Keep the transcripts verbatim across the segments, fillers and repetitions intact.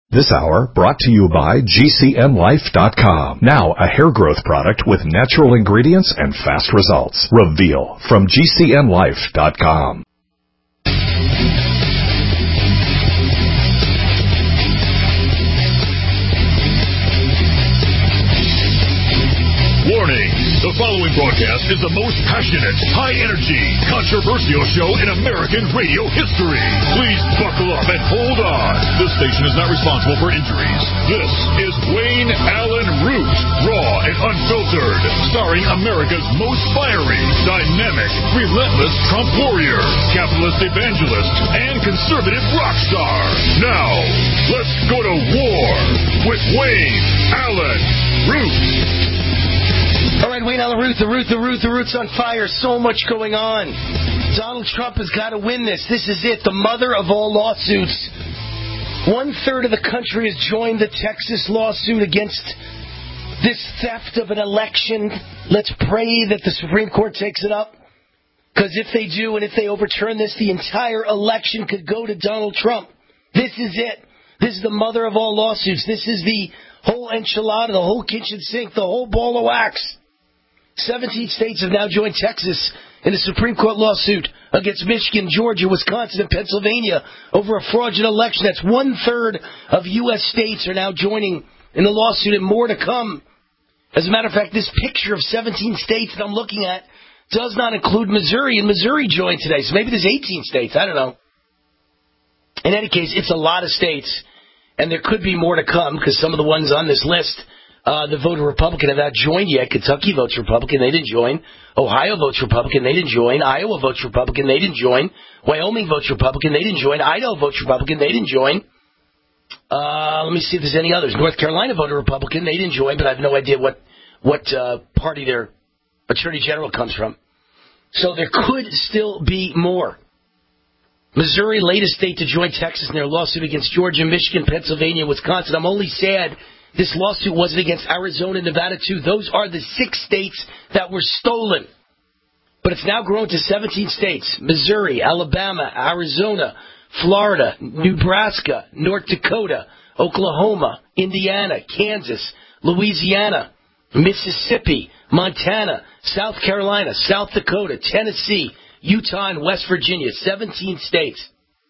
This hour brought to you by G C N Life dot com. Now a hair growth product with natural ingredients and fast results. Reveal from G C N Life dot com. Warning. The following broadcast is the most passionate, high-energy, controversial show in American radio history. Please buckle up and hold on. This station is not responsible for injuries. This is Wayne Allen Root, raw and unfiltered, starring America's most fiery, dynamic, relentless Trump warrior, capitalist evangelist, and conservative rock star. Now, let's go to war with Wayne Allen Root. All right, Wayne Allen Root, the Root, the Root, the Root's on fire. So much going on. Donald Trump has got to win this. This is it, the mother of all lawsuits. One third of the country has joined the Texas lawsuit against this theft of an election. Let's pray that the Supreme Court takes it up. Because if they do, and if they overturn this, the entire election could go to Donald Trump. This is it. This is the mother of all lawsuits. This is the whole enchilada, the whole kitchen sink, the whole ball of wax. seventeen states have now joined Texas in a Supreme Court lawsuit against Michigan, Georgia, Wisconsin, and Pennsylvania over a fraudulent election. That's one-third of U S states are now joining in the lawsuit, and more to come. As a matter of fact, this picture of seventeen states that I'm looking at does not include Missouri, and Missouri joined today, so maybe there's eighteen states. I don't know. In any case, it's a lot of states, and there could be more to come because some of the ones on this list Uh, that voted Republican have not joined yet. Kentucky votes Republican. They didn't join. Ohio votes Republican. They didn't join. Iowa votes Republican. They didn't join. Wyoming votes Republican. They didn't join. Idaho votes Republican. They didn't join. Uh, let me see if there's any others. North Carolina voted Republican. They didn't join, but I have no idea what, what uh, party their attorney general comes from. So there could still be more. Missouri, latest state to join Texas in their lawsuit against Georgia, Michigan, Pennsylvania, Wisconsin. I'm only sad this lawsuit wasn't against Arizona, Nevada, too. Those are the six states that were stolen. But it's now grown to seventeen states. Missouri, Alabama, Arizona, Florida, Nebraska, North Dakota, Oklahoma, Indiana, Kansas, Louisiana, Mississippi, Montana, South Carolina, South Dakota, Tennessee, Utah, and West Virginia. seventeen states.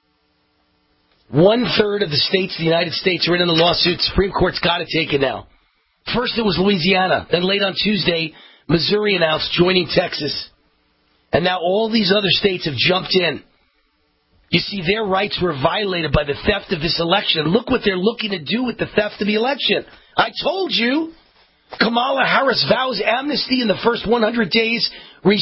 One-third of the states of the United States are in the lawsuit. Supreme Court's got to take it now. First it was Louisiana. Then late on Tuesday, Missouri announced joining Texas. And now all these other states have jumped in. You see, their rights were violated by the theft of this election. Look what they're looking to do with the theft of the election. I told you. Kamala Harris vows amnesty in the first one hundred days.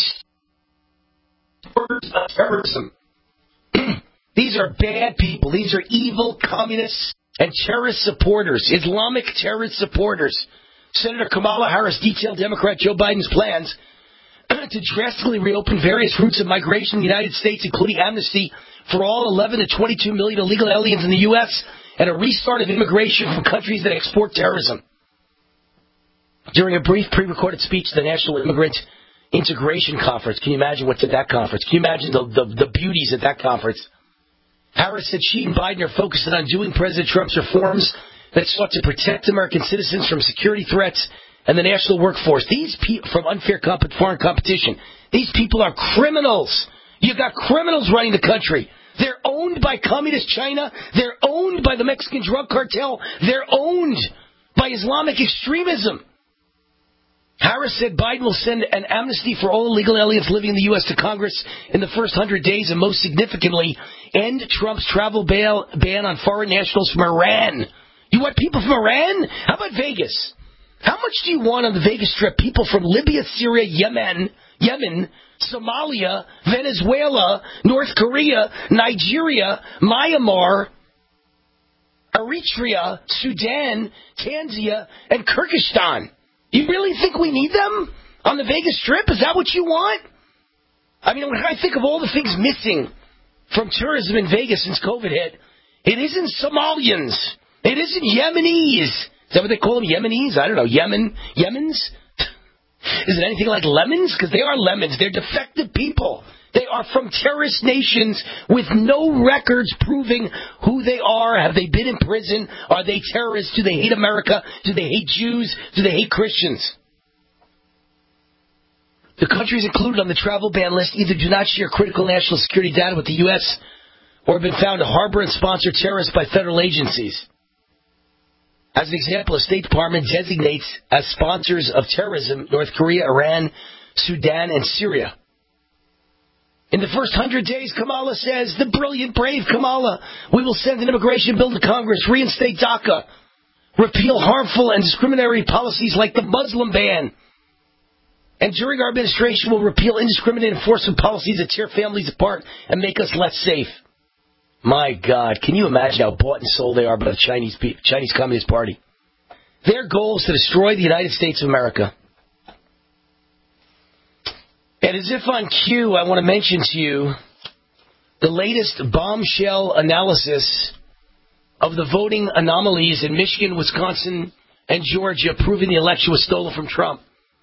Restores terrorism. These are bad people. These are evil communists and terrorist supporters, Islamic terrorist supporters. Senator Kamala Harris detailed Democrat Joe Biden's plans to drastically reopen various routes of migration in the United States, including amnesty for all eleven to twenty-two million illegal aliens in the U S and a restart of immigration from countries that export terrorism. During a brief pre-recorded speech at the National Immigrant Integration Conference, can you imagine what's at that conference? Can you imagine the, the, the beauties at that conference? Harris said she and Biden are focusing on doing President Trump's reforms that sought to protect American citizens from security threats and the national workforce. These people from unfair comp- foreign competition. These people are criminals. You've got criminals running the country. They're owned by communist China. They're owned by the Mexican drug cartel. They're owned by Islamic extremism. Harris said Biden will send an amnesty for all illegal aliens living in the U S to Congress in the first hundred days, and most significantly, end Trump's travel ban on foreign nationals from Iran. You want people from Iran? How about Vegas? How much do you want on the Vegas Strip? People from Libya, Syria, Yemen, Yemen, Somalia, Venezuela, North Korea, Nigeria, Myanmar, Eritrea, Sudan, Tanzania, and Kyrgyzstan. You really think we need them on the Vegas Strip? Is that what you want? I mean, when I think of all the things missing from tourism in Vegas since COVID hit, it isn't Somalians. It isn't Yemenis. Is that what they call them? Yemenis? I don't know. Yemen? Yemens? Is it anything like lemons? Because they are lemons. They're defective people. They are from terrorist nations with no records proving who they are. Have they been in prison? Are they terrorists? Do they hate America? Do they hate Jews? Do they hate Christians? The countries included on the travel ban list either do not share critical national security data with the U S or have been found to harbor and sponsor terrorists by federal agencies. As an example, the State Department designates as sponsors of terrorism North Korea, Iran, Sudan, and Syria. In the first hundred days, Kamala says, the brilliant, brave Kamala, we will send an immigration bill to Congress, reinstate DACA, repeal harmful and discriminatory policies like the Muslim ban. And during our administration, we'll repeal indiscriminate enforcement policies that tear families apart and make us less safe. My God, can you imagine how bought and sold they are by the Chinese Chinese Communist Party? Their goal is to destroy the United States of America. And as if on cue, I want to mention to you the latest bombshell analysis of the voting anomalies in Michigan, Wisconsin, and Georgia, proving the election was stolen from Trump.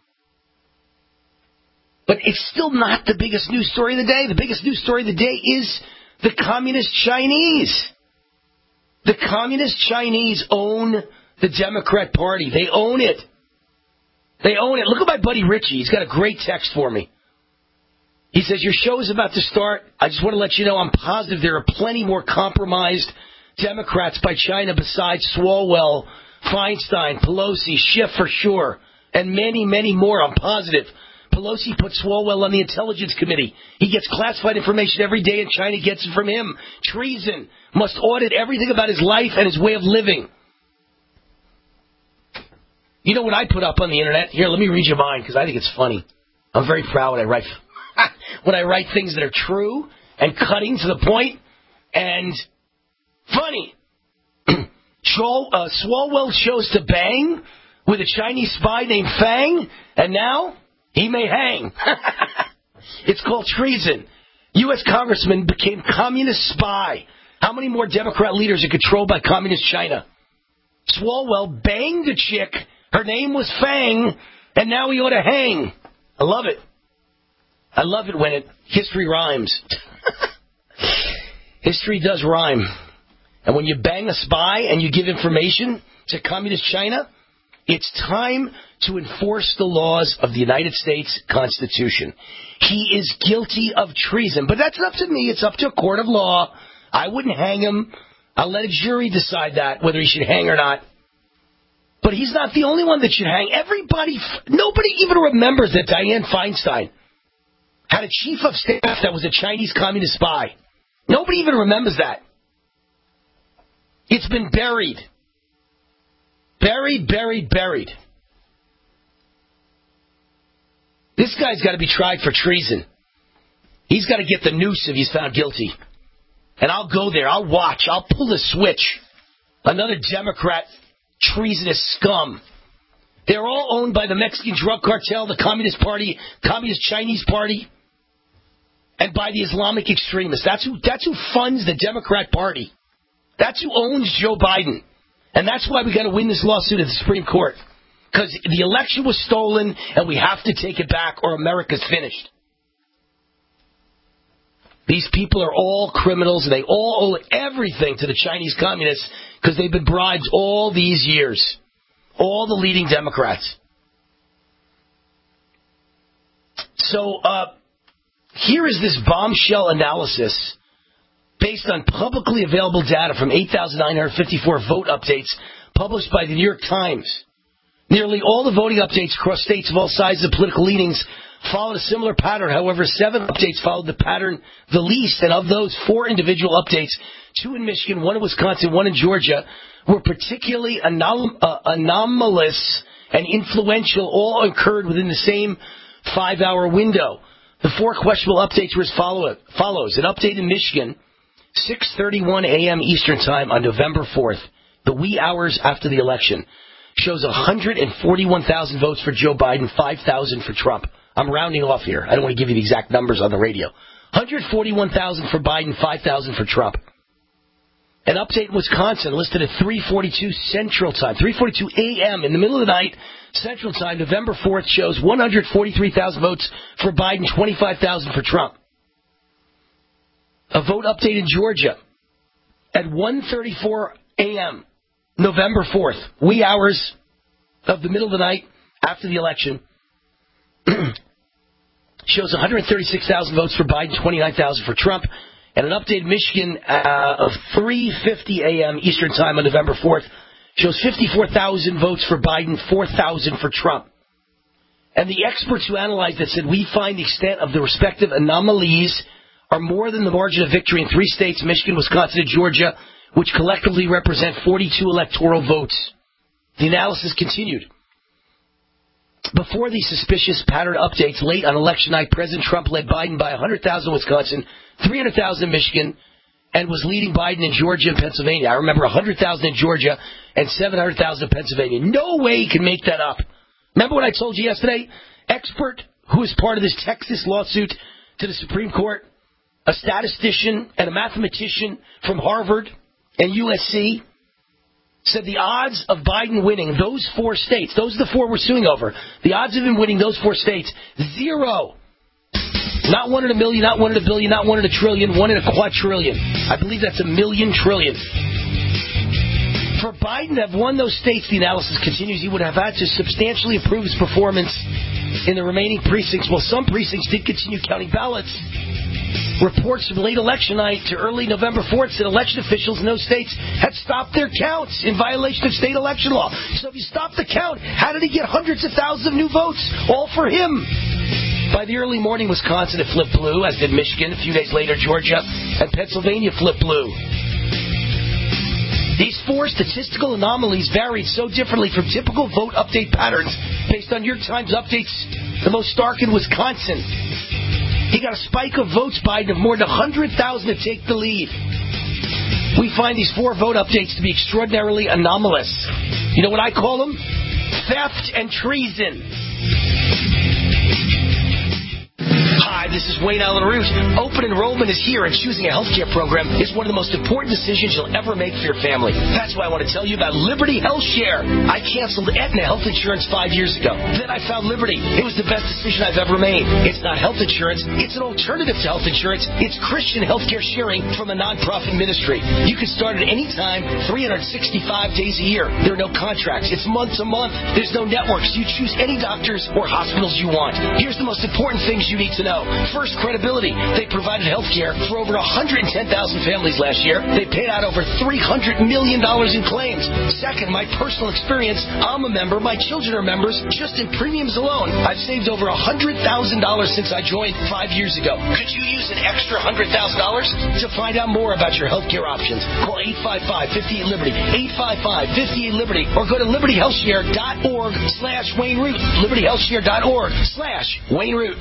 But it's still not the biggest news story of the day. The biggest news story of the day is the Communist Chinese. The Communist Chinese own the Democrat Party. They own it. They own it. Look at my buddy Richie. He's got a great text for me. He says, your show is about to start. I just want to let you know I'm positive there are plenty more compromised Democrats by China besides Swalwell, Feinstein, Pelosi, Schiff for sure, and many, many more. I'm positive. Pelosi put Swalwell on the Intelligence Committee. He gets classified information every day, and China gets it from him. Treason. Must audit everything about his life and his way of living. You know what I put up on the internet? Here, let me read you mine, because I think it's funny. I'm very proud when I write when I write things that are true and cutting to the point and funny. Chol, uh, Swalwell chose to bang with a Chinese spy named Fang, and now he may hang. It's called treason. U S congressman became communist spy. How many more Democrat leaders are controlled by communist China? Swalwell banged a chick. Her name was Fang, and now he ought to hang. I love it. I love it when it history rhymes. History does rhyme. And when you bang a spy and you give information to communist China, it's time to enforce the laws of the United States Constitution. He is guilty of treason. But that's up to me. It's up to a court of law. I wouldn't hang him. I'll let a jury decide that, whether he should hang or not. But he's not the only one that should hang. Everybody, nobody even remembers that Dianne Feinstein had a chief of staff that was a Chinese communist spy. Nobody even remembers that. It's been buried. Buried, buried, buried. This guy's got to be tried for treason. He's got to get the noose if he's found guilty. And I'll go there. I'll watch. I'll pull the switch. Another Democrat treasonous scum. They're all owned by the Mexican drug cartel, the Communist Party, Communist Chinese Party, and by the Islamic extremists. That's who, that's who funds the Democrat Party. That's who owns Joe Biden. And that's why we got to win this lawsuit at the Supreme Court. Because the election was stolen, and we have to take it back, or America's finished. These people are all criminals, and they all owe everything to the Chinese communists because they've been bribed all these years. All the leading Democrats. So, uh, here is this bombshell analysis based on publicly available data from eight thousand nine hundred fifty-four vote updates published by the New York Times. Nearly all the voting updates across states of all sizes and political leanings followed a similar pattern. However, seven updates followed the pattern the least, and of those, four individual updates, two in Michigan, one in Wisconsin, one in Georgia, were particularly anom- uh, anomalous and influential, all occurred within the same five-hour window. The four questionable updates were as follow- follows. An update in Michigan, six thirty-one a.m. Eastern Time on November fourth, the wee hours after the election, shows one hundred forty-one thousand votes for Joe Biden, five thousand for Trump. I'm rounding off here. I don't want to give you the exact numbers on the radio. one hundred forty-one thousand for Biden, five thousand for Trump. An update in Wisconsin listed at three forty-two Central Time, three forty-two a.m. in the middle of the night, Central Time, November fourth, shows one hundred forty-three thousand votes for Biden, twenty-five thousand for Trump. A vote update in Georgia at one thirty-four a.m., November fourth, wee hours of the middle of the night after the election, shows one hundred thirty-six thousand votes for Biden, twenty-nine thousand for Trump. And an update in Michigan uh, of three fifty a.m. Eastern Time on November fourth shows fifty-four thousand votes for Biden, four thousand for Trump. And the experts who analyzed it said, we find the extent of the respective anomalies are more than the margin of victory in three states, Michigan, Wisconsin, and Georgia, which collectively represent forty-two electoral votes. The analysis continued. Before these suspicious pattern updates, late on election night, President Trump led Biden by one hundred thousand in Wisconsin, three hundred thousand in Michigan, and was leading Biden in Georgia and Pennsylvania. I remember one hundred thousand in Georgia and seven hundred thousand in Pennsylvania. No way he can make that up. Remember what I told you yesterday? Expert who is part of this Texas lawsuit to the Supreme Court, a statistician and a mathematician from Harvard and U S C, said the odds of Biden winning those four states, those are the four we're suing over, the odds of him winning those four states, zero. Not one in a million, not one in a billion, not one in a trillion, one in a quadrillion. I believe that's a million trillion. For Biden to have won those states, the analysis continues, he would have had to substantially improve his performance in the remaining precincts. Well, some precincts did continue counting ballots. Reports from late election night to early November fourth said election officials in those states had stopped their counts in violation of state election law. So if you stop the count, how did he get hundreds of thousands of new votes? All for him. By the early morning, Wisconsin had flipped blue, as did Michigan. A few days later, Georgia and Pennsylvania flipped blue. These four statistical anomalies varied so differently from typical vote update patterns based on New York Times updates, the most stark in Wisconsin. He got a spike of votes, Biden, of more than one hundred thousand to take the lead. We find these four vote updates to be extraordinarily anomalous. You know what I call them? Theft and treason. Hi, this is Wayne Allen Root. Open enrollment is here, and choosing a healthcare program is one of the most important decisions you'll ever make for your family. That's why I want to tell you about Liberty Health Share. I canceled Aetna health insurance five years ago. Then I found Liberty. It was the best decision I've ever made. It's not health insurance. It's an alternative to health insurance. It's Christian healthcare sharing from a nonprofit ministry. You can start at any time, three hundred sixty-five days a year. There are no contracts. It's month to month. There's no networks. You choose any doctors or hospitals you want. Here's the most important things you need to know. First, credibility. They provided health care for over one hundred ten thousand families last year. They paid out over three hundred million dollars in claims. Second, my personal experience. I'm a member. My children are members. Just in premiums alone, I've saved over one hundred thousand dollars since I joined five years ago. Could you use an extra one hundred thousand dollars? To find out more about your health care options, call eight five five, five eight, Liberty, eight five five, five eight, Liberty, or go to liberty health share dot org slash Wayne Root, liberty health share dot org slash Wayne Root.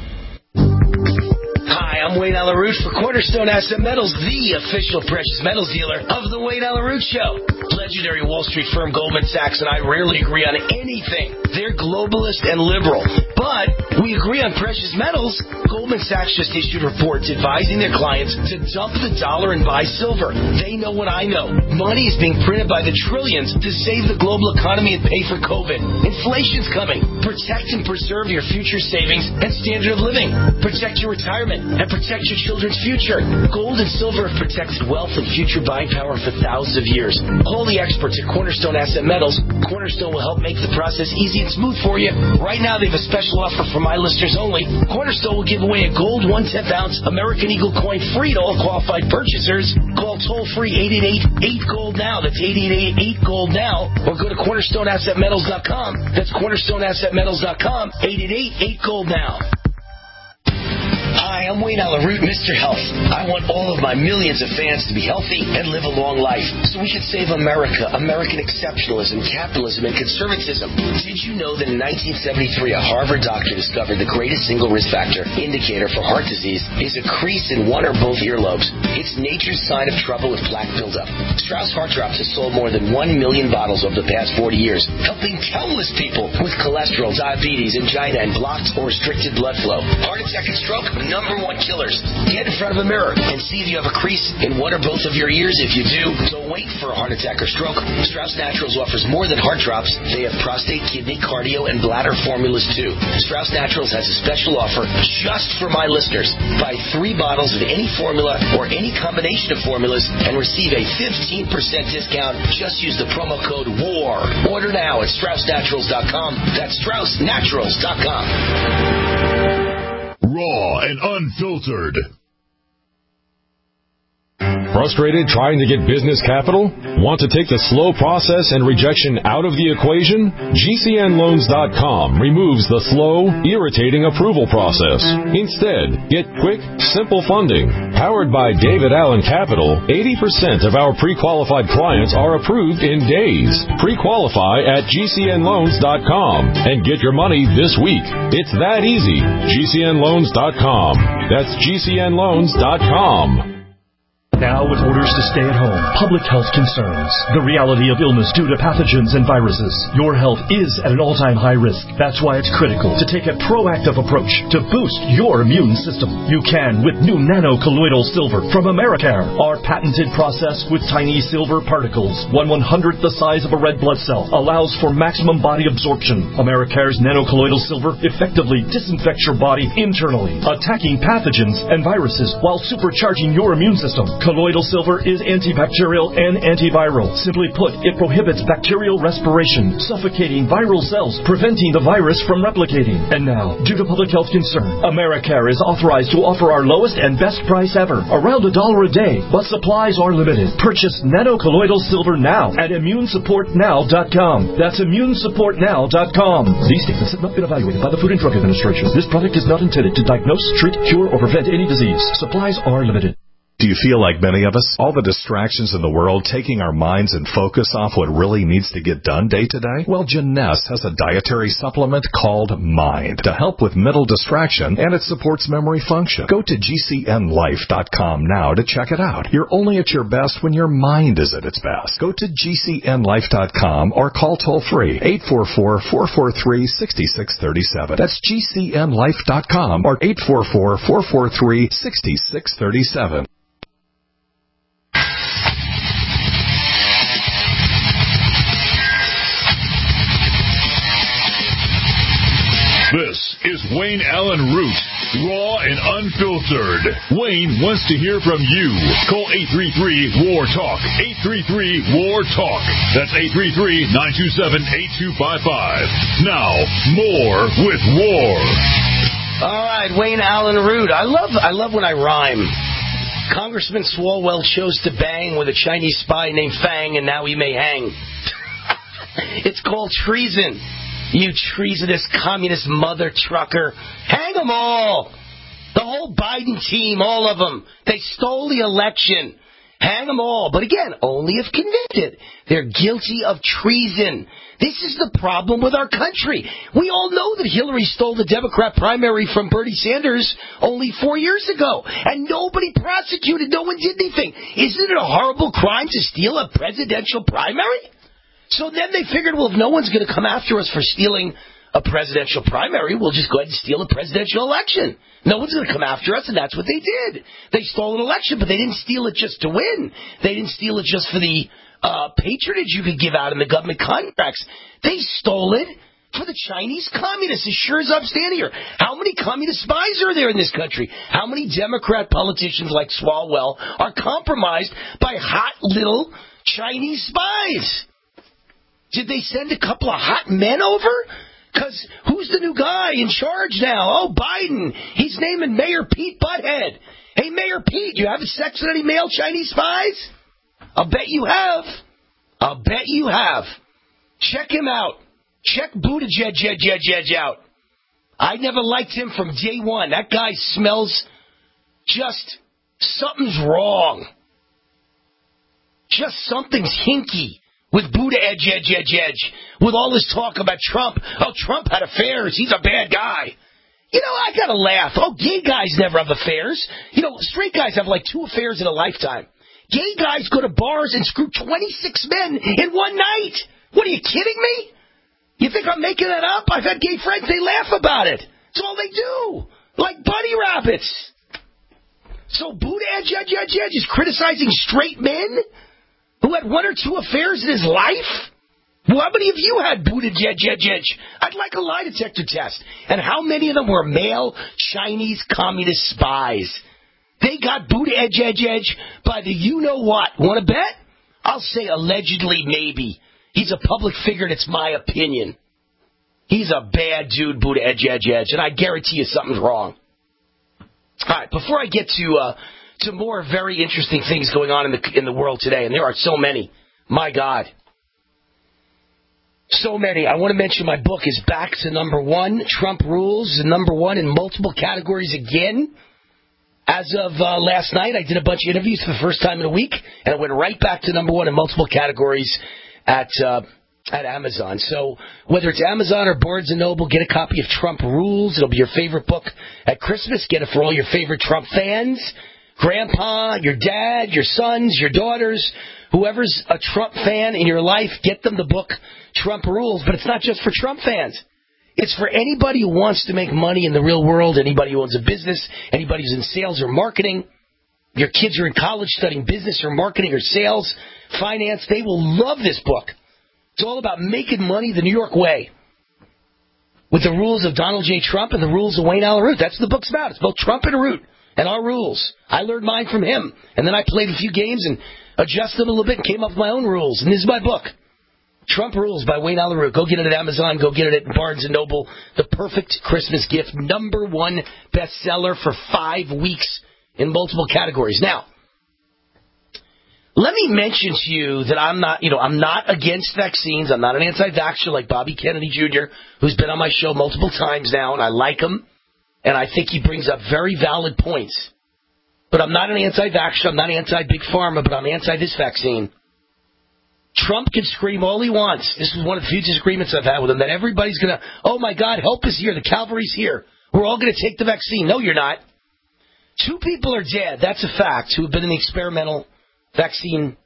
Hi, I'm Wayne Allen Root for Cornerstone Asset Metals, the official precious metals dealer of the Wayne Allen Root Show. Legendary Wall Street firm Goldman Sachs and I rarely agree on anything. They're globalist and liberal. But we agree on precious metals. Goldman Sachs just issued reports advising their clients to dump the dollar and buy silver. They know what I know. Money is being printed by the trillions to save the global economy and pay for COVID. Inflation's coming. Protect and preserve your future savings and standard of living. Protect your retirement and protect your children's future. Gold and silver have protected wealth and future buying power for thousands of years. Call the experts at Cornerstone Asset Metals. Cornerstone will help make the process easy and smooth for you. Right now, they have a special offer for my listeners only. Cornerstone will give away a gold one-tenth ounce American Eagle coin free to all qualified purchasers. Call toll-free eight eight eight, eight gold now. That's eight eight eight, eight gold now. Or go to cornerstone asset metals dot com. That's cornerstone asset metals dot com. eight eight eight, eight gold now. Hi, I'm Wayne Allen Root, Mister Health. I want all of my millions of fans to be healthy and live a long life so we can save America, American exceptionalism, capitalism, and conservatism. Did you know that in nineteen seventy-three, a Harvard doctor discovered the greatest single risk factor indicator for heart disease is a crease in one or both earlobes? It's nature's sign of trouble with plaque buildup. Strauss Heart Drops has sold more than one million bottles over the past forty years, helping countless people with cholesterol, diabetes, angina, and blocked or restricted blood flow. Heart attack and stroke, number number one killers. Get in front of a mirror and see if you have a crease in one or both of your ears. If you do, don't wait for a heart attack or stroke. Strauss Naturals offers more than heart drops. They have prostate, kidney, cardio, and bladder formulas too. Strauss Naturals has a special offer just for my listeners. Buy three bottles of any formula or any combination of formulas and receive a fifteen percent discount. Just use the promo code WAR. Order now at Strauss Naturals dot com. That's Strauss Naturals dot com. Raw and unfiltered. Frustrated trying to get business capital? Want to take the slow process and rejection out of the equation? G C N Loans dot com removes the slow, irritating approval process. Instead, get quick, simple funding. Powered by David Allen Capital, eighty percent of our pre-qualified clients are approved in days. Pre-qualify at G C N Loans dot com and get your money this week. It's that easy. G C N Loans dot com. That's G C N Loans dot com. Now with orders to stay at home, public health concerns, the reality of illness due to pathogens and viruses. Your health is at an all-time high risk. That's why it's critical to take a proactive approach to boost your immune system. You can with new nano-colloidal silver from Americare. Our patented process with tiny silver particles, one one-hundredth the size of a red blood cell, allows for maximum body absorption. Americare's nano-colloidal silver effectively disinfects your body internally, attacking pathogens and viruses while supercharging your immune system. Colloidal silver is antibacterial and antiviral. Simply put, it prohibits bacterial respiration, suffocating viral cells, preventing the virus from replicating. And now, due to public health concern, Americare is authorized to offer our lowest and best price ever, around a dollar a day, but supplies are limited. Purchase nano-colloidal silver now at immune support now dot com. That's immune support now dot com. These statements have not been evaluated by the Food and Drug Administration. This product is not intended to diagnose, treat, cure, or prevent any disease. Supplies are limited. Do you feel like many of us, all the distractions in the world taking our minds and focus off what really needs to get done day to day? Well, Jeunesse has a dietary supplement called Mind to help with mental distraction, and it supports memory function. Go to G C N Life dot com now to check it out. You're only at your best when your mind is at its best. Go to G C N Life dot com or call toll-free eight four four, four four three, six six three seven. That's G C N Life dot com or eight four four, four four three, six six three seven. This is Wayne Allen Root, raw and unfiltered. Wayne wants to hear from you. Call eight three three, W A R, TALK. eight three three, W A R, TALK. That's eight three three, nine two seven, eight two five five. Now, more with W A R. All right, Wayne Allen Root. I love, I love when I rhyme. Congressman Swalwell chose to bang with a Chinese spy named Fang, and now he may hang. It's called treason. You treasonous communist mother trucker. Hang them all. The whole Biden team, all of them. They stole the election. Hang them all. But again, only if convicted. They're guilty of treason. This is the problem with our country. We all know that Hillary stole the Democrat primary from Bernie Sanders only four years ago. And nobody prosecuted. No one did anything. Isn't it a horrible crime to steal a presidential primary? So then they figured, well, if no one's going to come after us for stealing a presidential primary, we'll just go ahead and steal a presidential election. No one's going to come after us, and that's what they did. They stole an election, but they didn't steal it just to win. They didn't steal it just for the uh, patronage you could give out in the government contracts. They stole it for the Chinese communists, as sure as I'm standing here. How many communist spies are there in this country? How many Democrat politicians like Swalwell are compromised by hot little Chinese spies? Did they send a couple of hot men over? Because who's the new guy in charge now? Oh, Biden. He's naming Mayor Pete Butthead. Hey, Mayor Pete, you have sex with any male Chinese spies? I'll bet you have. I'll bet you have. Check him out. Check Buttigieg out. I never liked him from day one. That guy smells just something's wrong. Just something's hinky. With Buddha edge, edge, edge, edge. With all this talk about Trump. Oh, Trump had affairs. He's a bad guy. You know, I gotta laugh. Oh, gay guys never have affairs. You know, straight guys have like two affairs in a lifetime. Gay guys go to bars and screw twenty-six men in one night. What, are you kidding me? You think I'm making that up? I've had gay friends. They laugh about it. That's all they do. Like bunny rabbits. So Buttigieg edge, edge, edge is criticizing straight men who had one or two affairs in his life? Well, how many of you had Buttigieg edge, edge? I'd like a lie detector test. And how many of them were male Chinese communist spies? They got Buttigieg edge, edge, edge by the you-know-what. Want to bet? I'll say allegedly maybe. He's a public figure, and it's my opinion. He's a bad dude, Buttigieg edge, edge, edge, and I guarantee you something's wrong. All right, before I get to uh, to more very interesting things going on in the in the world today, and there are so many, my God, so many. I want to mention my book is back to number one. Trump Rules is number one in multiple categories again. As of uh, last night, I did a bunch of interviews for the first time in a week, and it went right back to number one in multiple categories at uh, at Amazon. So whether it's Amazon or Barnes and Noble, get a copy of Trump Rules. It'll be your favorite book at Christmas. Get it for all your favorite Trump fans. Grandpa, your dad, your sons, your daughters, whoever's a Trump fan in your life, get them the book Trump Rules. But it's not just for Trump fans. It's for anybody who wants to make money in the real world, anybody who owns a business, anybody who's in sales or marketing. Your kids are in college studying business or marketing or sales, finance. They will love this book. It's all about making money the New York way with the rules of Donald J. Trump and the rules of Wayne Allen Root. That's what the book's about. It's both Trump and Root and our rules. I learned mine from him, and then I played a few games and adjusted them a little bit and came up with my own rules. And this is my book, Trump Rules by Wayne Allen Root. Go get it at Amazon. Go get it at Barnes and Noble. The perfect Christmas gift. Number one bestseller for five weeks in multiple categories. Now, let me mention to you that I'm not, you know, I'm not against vaccines. I'm not an anti-vaxxer like Bobby Kennedy Junior, who's been on my show multiple times now, and I like him, and I think he brings up very valid points. But I'm not an anti-vaxxer. I'm not anti-big pharma, but I'm anti this vaccine. Trump can scream all he wants. This is one of the few disagreements I've had with him, that everybody's going to, oh, my God, help is here. The cavalry's here. We're all going to take the vaccine. No, you're not. Two people are dead. That's a fact, who have been in the experimental vaccine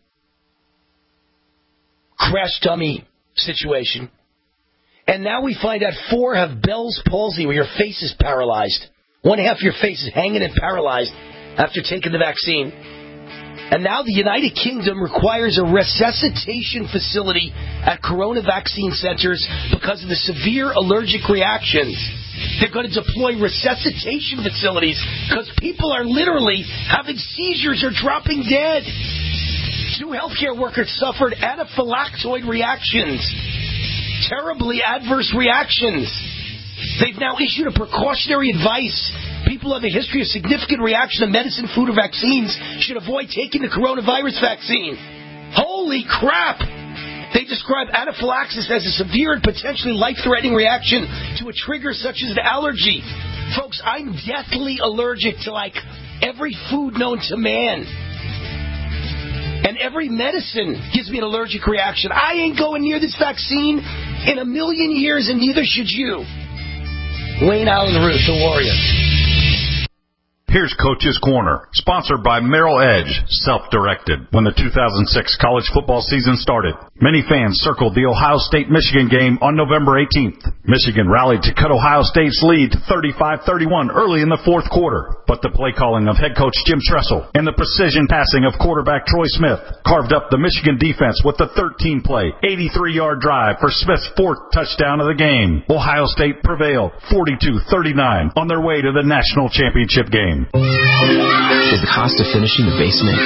crash dummy situation. And now we find out four have Bell's palsy, where your face is paralyzed. One half of your face is hanging and paralyzed after taking the vaccine. And now the United Kingdom requires a resuscitation facility at corona vaccine centers because of the severe allergic reactions. They're going to deploy resuscitation facilities because people are literally having seizures or dropping dead. Two healthcare workers suffered anaphylactoid reactions, terribly adverse reactions. They've now issued a precautionary advice. People who have a history of significant reaction to medicine, food, or vaccines should avoid taking the coronavirus vaccine. Holy crap! They describe anaphylaxis as a severe and potentially life-threatening reaction to a trigger such as an allergy. Folks, I'm deathly allergic to, like, every food known to man. And every medicine gives me an allergic reaction. I ain't going near this vaccine in a million years, and neither should you. Wayne Allen Root, the Warrior. Here's Coach's Corner, sponsored by Merrill Edge, self-directed. When the two thousand six college football season started, many fans circled the Ohio State-Michigan game on November eighteenth. Michigan rallied to cut Ohio State's lead to thirty-five thirty-one early in the fourth quarter, but the play calling of head coach Jim Tressel and the precision passing of quarterback Troy Smith carved up the Michigan defense with the thirteen-play, eighty-three-yard drive for Smith's fourth touchdown of the game. Ohio State prevailed forty-two thirty-nine on their way to the national championship game. Is the cost of finishing the basement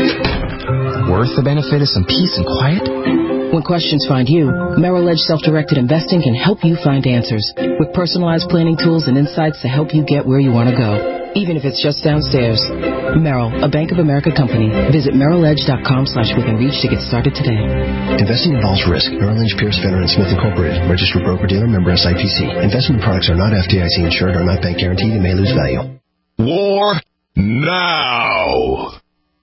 worth the benefit of some peace and quiet? When questions find you, Merrill Edge Self-Directed Investing can help you find answers with personalized planning tools and insights to help you get where you want to go, even if it's just downstairs. Merrill, a Bank of America company. Visit merrill edge dot com slash within reach to get started today. Investing involves risk. Merrill Lynch, Pierce, Fenner, and Smith Incorporated. Registered broker-dealer, member S I P C. Investment products are not F D I C insured or not bank guaranteed and may lose value. War now.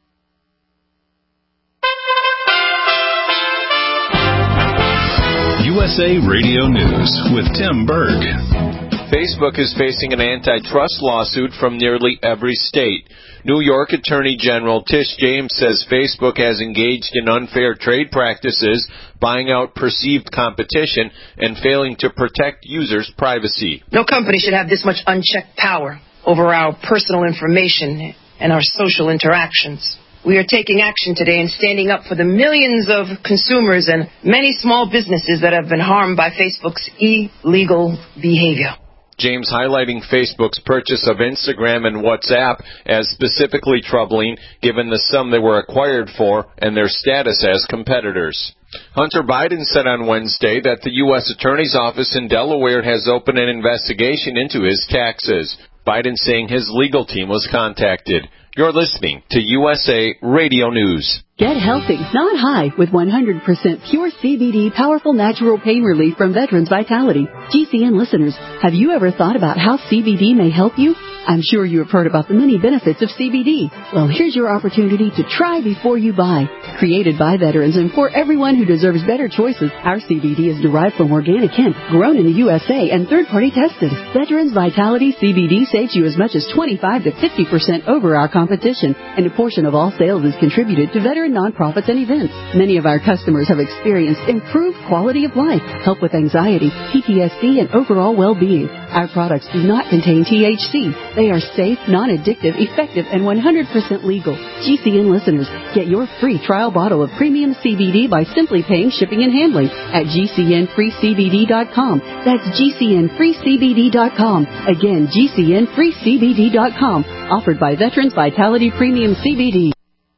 U S A Radio News with Tim Berg. Facebook is facing an antitrust lawsuit from nearly every state. New York Attorney General Tish James says Facebook has engaged in unfair trade practices, buying out perceived competition, and failing to protect users' privacy. No company should have this much unchecked power over our personal information and our social interactions. We are taking action today and standing up for the millions of consumers and many small businesses that have been harmed by Facebook's illegal behavior. James highlighting Facebook's purchase of Instagram and WhatsApp as specifically troubling given the sum they were acquired for and their status as competitors. Hunter Biden said on Wednesday that the U S Attorney's Office in Delaware has opened an investigation into his taxes. Biden saying his legal team was contacted. You're listening to U S A Radio News. Get healthy, not high, with one hundred percent pure C B D powerful natural pain relief from Veterans Vitality. G C N listeners, have you ever thought about how C B D may help you? I'm sure you have heard about the many benefits of C B D. Well, here's your opportunity to try before you buy. Created by veterans and for everyone who deserves better choices, our C B D is derived from organic hemp, grown in the U S A and third-party tested. Veterans Vitality C B D saves you as much as twenty-five to fifty percent over our competition, and a portion of all sales is contributed to veteran nonprofits and events. Many of our customers have experienced improved quality of life, help with anxiety, P T S D, and overall well-being. Our products do not contain T H C. They are safe, non-addictive, effective, and one hundred percent legal. G C N listeners, get your free trial bottle of premium C B D by simply paying shipping and handling at G C N free C B D dot com. That's G C N free C B D dot com. Again, G C N free C B D dot com. Offered by Veterans Vitality Premium C B D.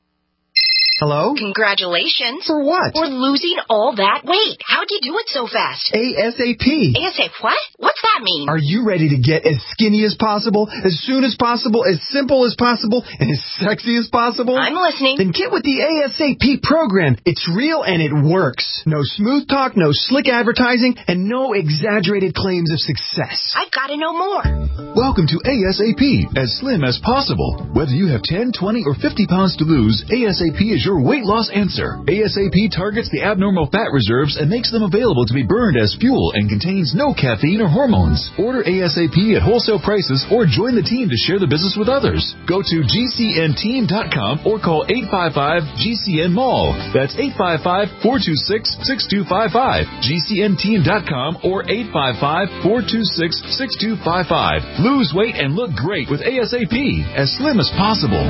Hello? Congratulations. For what? For losing all that weight. How'd you do it so fast? ASAP. ASAP what? What's that mean? Are you ready to get as skinny as possible, as soon as possible, as simple as possible, and as sexy as possible? I'm listening. Then get with the ASAP program. It's real and it works. No smooth talk, no slick advertising, and no exaggerated claims of success. I've got to know more. Welcome to ASAP, as slim as possible. Whether you have ten, twenty, or fifty pounds to lose, ASAP is your weight loss answer. ASAP targets the abnormal fat reserves and makes them available to be burned as fuel and contains no caffeine or hormones. Order ASAP at wholesale prices or join the team to share the business with others. Go to G C N team dot com or call eight five five G C N mall. That's eight five five, four two six, six two five five. G C N team dot com or eight five five, four two six, six two five five. Lose weight and look great with ASAP, as slim as possible.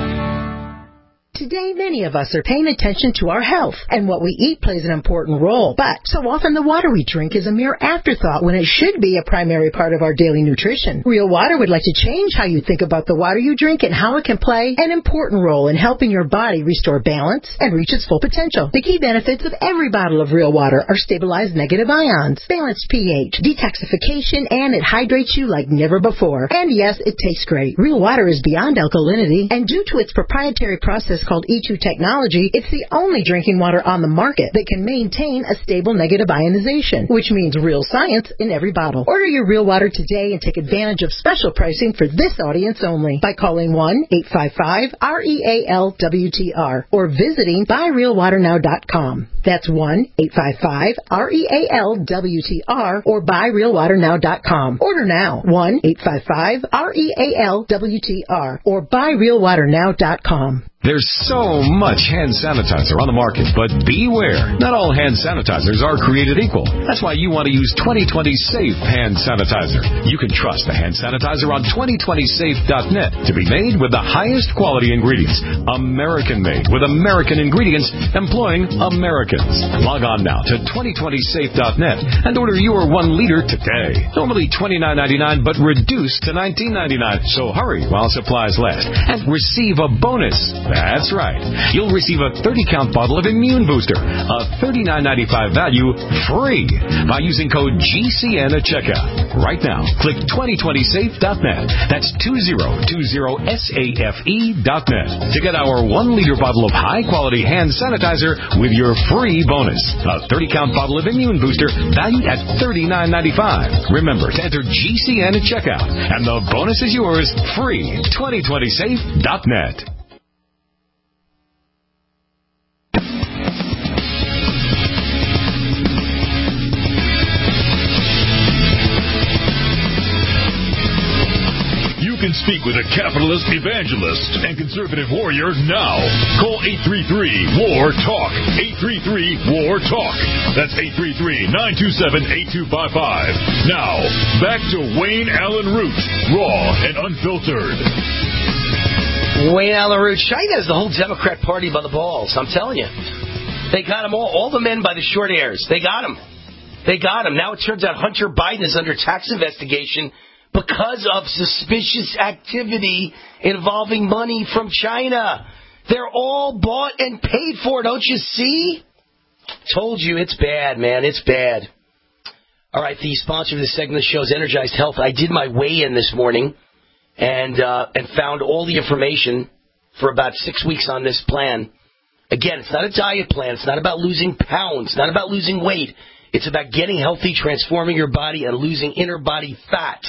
Today, many of us are paying attention to our health, and what we eat plays an important role. But so often the water we drink is a mere afterthought when it should be a primary part of our daily nutrition. Real Water would like to change how you think about the water you drink and how it can play an important role in helping your body restore balance and reach its full potential. The key benefits of every bottle of Real Water are stabilized negative ions, balanced pH, detoxification, and it hydrates you like never before. And yes, it tastes great. Real Water is beyond alkalinity, and due to its proprietary process called E two technology, it's the only drinking water on the market that can maintain a stable negative ionization, which means real science in every bottle. Order your Real Water today and take advantage of special pricing for this audience only by calling one eight five five R E A L W T R or visiting buy real water now dot com. That's one eight five five R E A L W T R or buy real water now dot com. Order now, one eight five five R E A L W T R or buy real water now dot com. There's so much hand sanitizer on the market, but beware. Not all hand sanitizers are created equal. That's why you want to use twenty twenty Safe Hand Sanitizer. You can trust the hand sanitizer on twenty twenty safe dot net to be made with the highest quality ingredients. American-made with American ingredients employing Americans. Log on now to twenty twenty safe dot net and order your one liter today. Normally twenty-nine ninety-nine, but reduced to nineteen ninety-nine. So hurry while supplies last and receive a bonus. That's right. You'll receive a thirty count bottle of Immune Booster, a thirty-nine ninety-five value, free by using code G C N at checkout. Right now, click twenty twenty safe dot net. That's two zero two zero safe dot net to get our one liter bottle of high-quality hand sanitizer with your free bonus. A thirty count bottle of Immune Booster valued at thirty-nine ninety-five. Remember to enter G C N at checkout, and the bonus is yours free. twenty twenty safe dot net. You can speak with a capitalist evangelist and conservative warrior now. Call eight three three, W A R, TALK. eight three three, W A R, TALK. That's eight three three, nine two seven, eight two five five. Now, back to Wayne Allen Root, raw and unfiltered. Wayne Allyn Root. China has the whole Democrat Party by the balls. I'm telling you. They got them all. All the men by the short hairs. They got them. They got him. Now it turns out Hunter Biden is under tax investigation because of suspicious activity involving money from China. They're all bought and paid for, don't you see? Told you, it's bad, man. It's bad. All right, the sponsor of this segment of the show is Energized Health. I did my weigh-in this morning and uh, and found all the information for about six weeks on this plan. Again, it's not a diet plan. It's not about losing pounds. It's not about losing weight. It's about getting healthy, transforming your body, and losing inner body fat.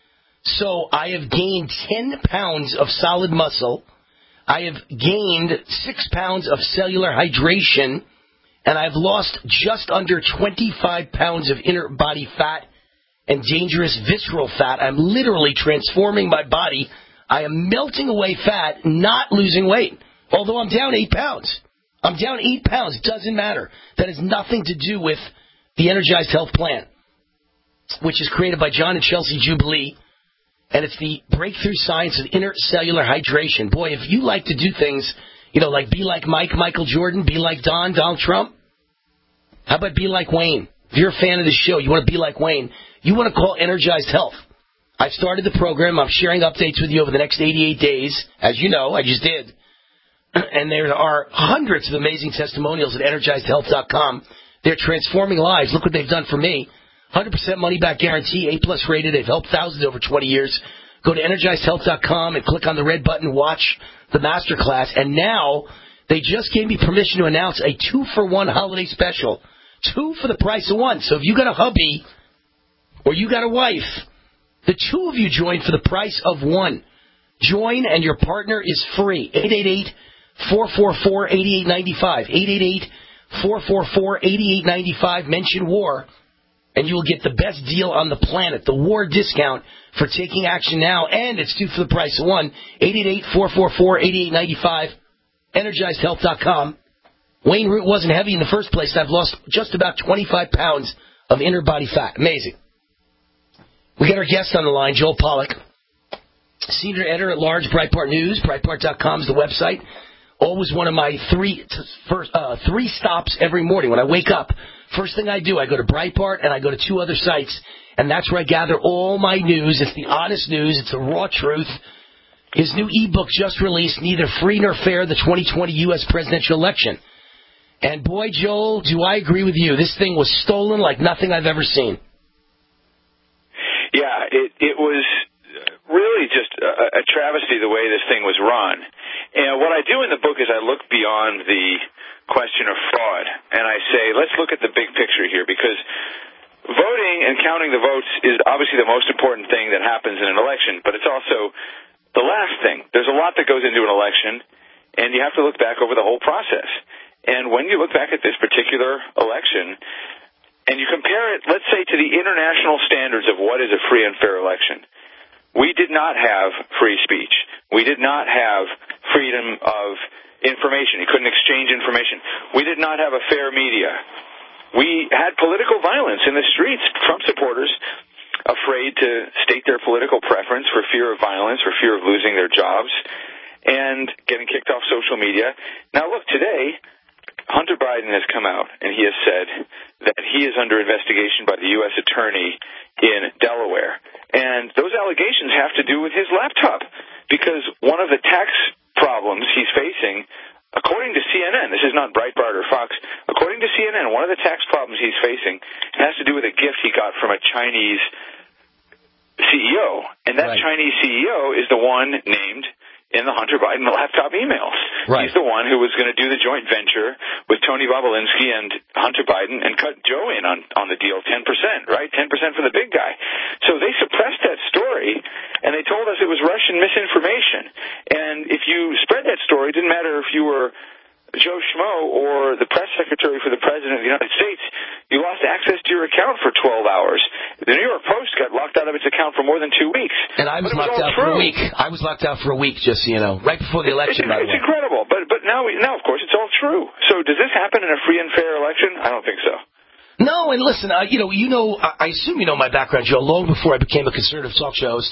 So I have gained ten pounds of solid muscle. I have gained six pounds of cellular hydration. And I've lost just under twenty-five pounds of inner body fat and dangerous visceral fat. I'm literally transforming my body. I am melting away fat, not losing weight. Although I'm down eight pounds. I'm down eight pounds. It doesn't matter. That has nothing to do with the Energized Health Plan, which is created by John and Chelsea Jubilee. And it's the breakthrough science of intercellular hydration. Boy, if you like to do things, you know, like be like Mike, Michael Jordan, be like Don, Donald Trump, how about be like Wayne? If you're a fan of the show, you want to be like Wayne, you want to call Energized Health. I've started the program. I'm sharing updates with you over the next eighty-eight days. As you know, I just did. And there are hundreds of amazing testimonials at energized health dot com. They're transforming lives. Look what they've done for me. one hundred percent money-back guarantee, A-plus rated. They've helped thousands over twenty years. Go to energized health dot com and click on the red button, watch the masterclass. And now they just gave me permission to announce a two-for-one holiday special. Two for the price of one. So if you got a hubby or you got a wife, the two of you join for the price of one. Join and your partner is free. eight eight eight, four four four, eight eight nine five. eight eight eight, four four four, eight eight nine five. Mention war, and you will get the best deal on the planet. The war discount for taking action now, and it's two for the price of one. eight eight eight, four four four, eight eight nine five. energized health dot com. Wayne Root wasn't heavy in the first place. I've lost just about twenty-five pounds of inner body fat. Amazing. We got our guest on the line, Joel Pollack, senior editor at large, Breitbart News. Breitbart dot com is the website. Always one of my three first, uh, three stops every morning. When I wake up, first thing I do, I go to Breitbart and I go to two other sites, and that's where I gather all my news. It's the honest news. It's the raw truth. His new ebook just released, Neither Free Nor Fair, the twenty twenty U S presidential election. And boy, Joel, do I agree with you. This thing was stolen like nothing I've ever seen. Yeah, it, it was really just a, a travesty the way this thing was run. And what I do in the book is I look beyond the question of fraud, and I say, let's look at the big picture here, because voting and counting the votes is obviously the most important thing that happens in an election, but it's also the last thing. There's a lot that goes into an election, and you have to look back over the whole process. And when you look back at this particular election, and you compare it, let's say, to the international standards of what is a free and fair election, we did not have free speech. We did not have freedom of information. You couldn't exchange information. We did not have a fair media. We had political violence in the streets, Trump supporters afraid to state their political preference for fear of violence, for fear of losing their jobs, and getting kicked off social media. Now, look, today, Hunter Biden has come out, and he has said that he is under investigation by the U S attorney in Delaware. And those allegations have to do with his laptop, because one of the tax problems he's facing, according to C N N, this is not Breitbart or Fox, according to C N N, one of the tax problems he's facing has to do with a gift he got from a Chinese C E O. And that right. Chinese C E O is the one named in the Hunter Biden laptop emails. Right. He's the one who was going to do the joint venture with Tony Bobolinsky and Hunter Biden and cut Joe in on, on the deal ten percent, right? ten percent for the big guy. So they suppressed that story, and they told us it was Russian misinformation. And if you spread that story, it didn't matter if you were Joe Schmo or the press secretary for the President of the United States, you lost access to your account for twelve hours. The New York Post got locked out of its account for more than two weeks. And I was, was locked out true. for a week. I was locked out for a week, just so you know, right before the election, it's, by the it's way. It's incredible. But but now, we, now, of course, it's all true. So does this happen in a free and fair election? I don't think so. No, and listen, uh, you know, you know, I assume you know my background, Joe. Long before I became a conservative talk show host,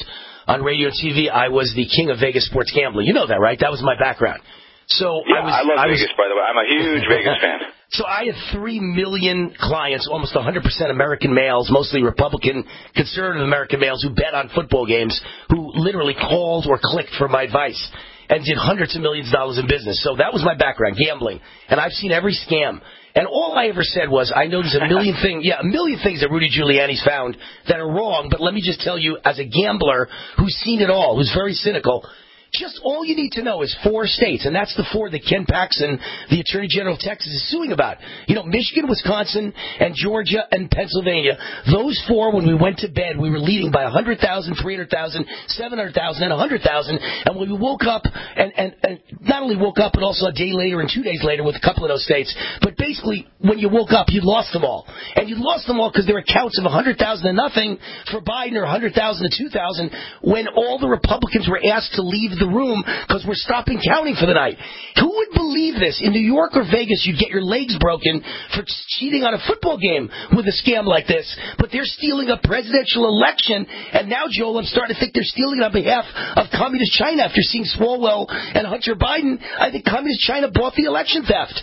on radio and T V, I was the king of Vegas sports gambling. You know that, right? That was my background. So yeah, I, was, I love I Vegas, was, by the way. I'm a huge Vegas fan. So I had three million clients, almost one hundred percent American males, mostly Republican, conservative American males who bet on football games, who literally called or clicked for my advice and did hundreds of millions of dollars in business. So that was my background, gambling. And I've seen every scam. And all I ever said was, I know there's a million things, yeah, a million things that Rudy Giuliani's found that are wrong, but let me just tell you, as a gambler who's seen it all, who's very cynical, just all you need to know is four states, and that's the four that Ken Paxton, the Attorney General of Texas, is suing about. You know, Michigan, Wisconsin, and Georgia, and Pennsylvania. Those four, when we went to bed, we were leading by one hundred thousand, three hundred thousand, seven hundred thousand, and one hundred thousand. And when we woke up, and, and, and not only woke up, but also a day later and two days later with a couple of those states, but basically, when you woke up, you'd lost them all. And you'd lost them all because there were counts of one hundred thousand to nothing for Biden or one hundred thousand to two thousand when all the Republicans were asked to leave the room because we're stopping counting for the night. Who would believe this? In New York or Vegas, you'd get your legs broken for cheating on a football game with a scam like this. But they're stealing a presidential election, and now, Joel, I'm starting to think they're stealing it on behalf of Communist China. After seeing Swalwell and Hunter Biden, I think Communist China bought the election theft.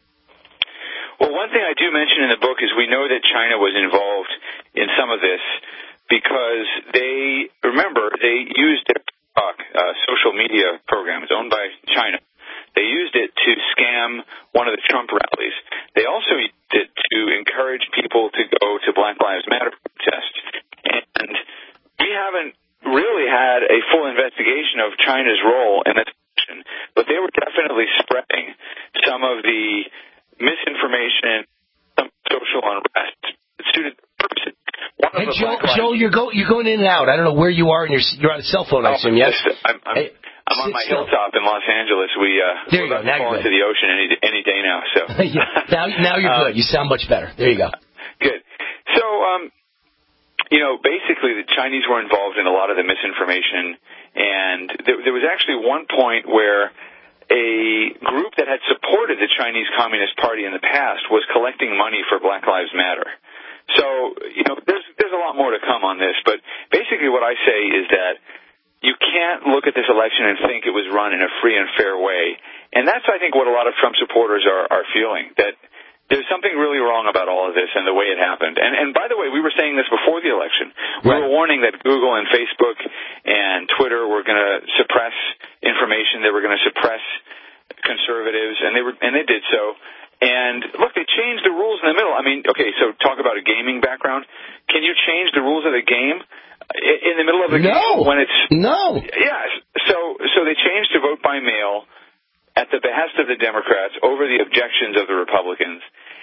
Well, one thing I do mention in the book is we know that China was involved in some of this because they, remember, they used their uh, social media program. It's owned by China. They used it to scam one of the Trump rallies. They also used it to encourage people to go to Black Lives Matter protests. And we haven't really had a full investigation of China's role in this election, but they were definitely spreading some of the misinformation, some social unrest. It suited the purpose. Hey, Joel, Joel, you're, go, you're going in and out. I don't know where you are, and you're, you're on a cell phone, I assume, yes? I'm, I'm, hey, I'm on my still. hilltop in Los Angeles. We, uh, there you we're go. Now fall you're into the ocean any, any day now. So yeah. now, now you're um, good. You sound much better. There you go. Good. So, um, you know, basically the Chinese were involved in a lot of the misinformation, and there, there was actually one point where a group that had supported the Chinese Communist Party in the past was collecting money for Black Lives Matter. So, you know, there's there's a lot more to come on this, but basically what I say is that you can't look at this election and think it was run in a free and fair way. And that's, I think, what a lot of Trump supporters are, are feeling, that there's something really wrong about all of this and the way it happened. And, and by the way, we were saying this before the election. We right. were warning that Google and Facebook and Twitter were going to suppress information. They were going to suppress conservatives, and they were, and they did so. And look, they changed the rules in the middle. I mean, okay, so talk about a gaming background. Can you change the rules of the game in the middle of the no. game when it's no? Yeah. So, so they changed to vote by mail at the behest of the Democrats over the objections of the Republicans,